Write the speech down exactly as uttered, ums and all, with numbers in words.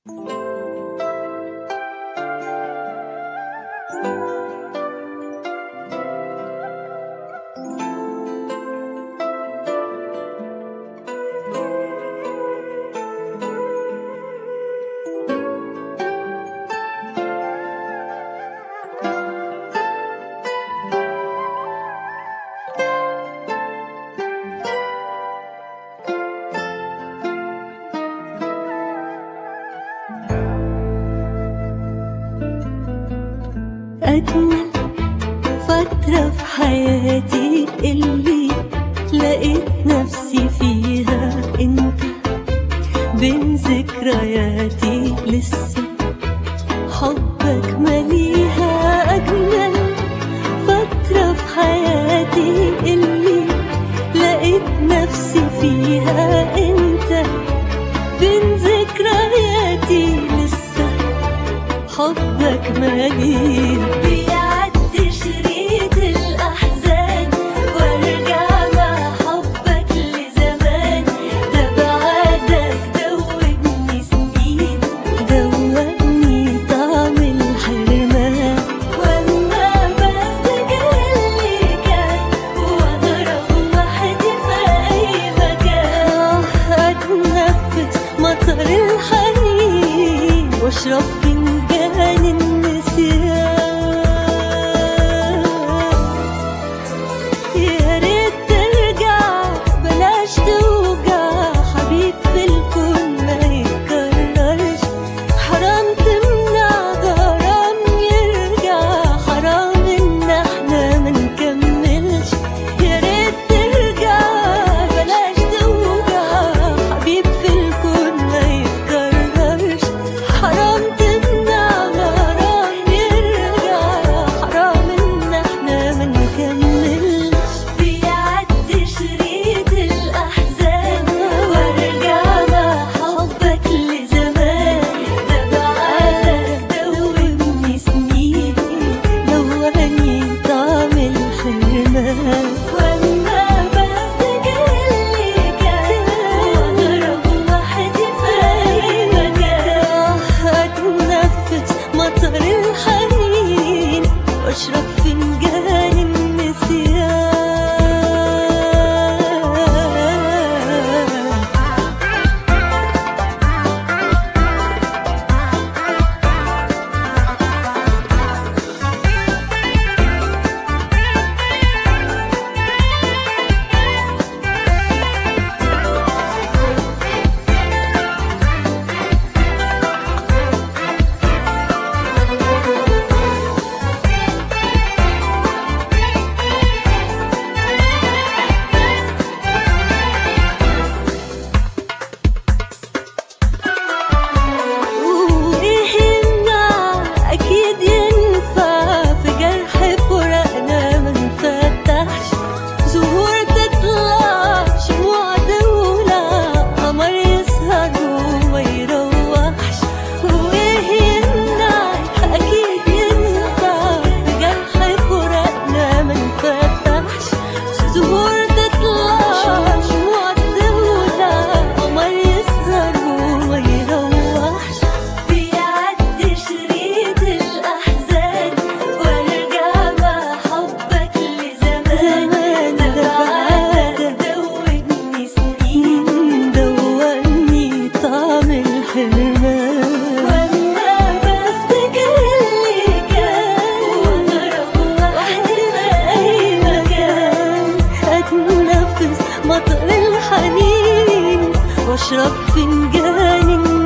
أجمل فترة في حياتي اللي لقيت نفسي فيها انت، بين ذكرياتي لسه حبك مليها. أجمل فترة في حياتي اللي لقيت نفسي فيها انت، بين ذكرياتي لسه حبك مليها. بيعدي شريط الأحزان وارجع مع حبك لزمان، ده بعدك دوبني سنين، دوبني طعم الحرمان. واما بفتكر اللي كان واغرق وحدي في اي مكان، اتنفس مطر الحنين واشرب فنجان النسيان. يا ريت ترجع بلاش توجع، حبيب في الكون ما يتكررش، حرام تمنع غرام يرجع، حرام ان احنا منكملش. يا ريت ترجع بلاش توجع، حبيب في الكون ما يتكررش، حرام تمنع غرام يرجع، حرام ان احنا منكملش. بيعدي شريط الأحزان وارجع مع حبك لزمان، ده بعدك دوبني سنين، دوبني طعم الحرمان. واما بفتكر اللي كان واغرق وحدي في اي مكان، اتنفس مطر الحنين واشرب فنجان النسيان. وايه يمنع؟ اكيد ينفع، في جرح فراقنا منفتحش، زهور تطلع شموع تولع، قمر يسهر وما يروحش. وايه يمنع؟ اكيد ينفع، في جرح فراقنا منفتحش، زهور تطلع شموع تولع، قمر يسهر وما يروحش. بيعدي شريط الأحزان وارجع مع حبك لزمان، ده بعدك دوبني سنين، دوبني طعم الحرمان. واما بفتكر اللي كان واغرق وحدي في اي مكان، اتنفس مطر الحنين واشرب فنجان